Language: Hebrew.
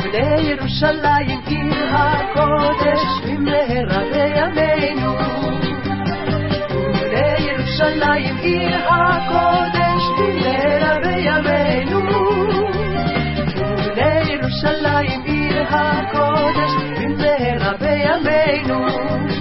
ולירושלים עיר הקודש במהרה בימינו. ולירושלים עיר הקודש במהרה בימינו. ולירושלים עיר הקודש במהרה בימינו.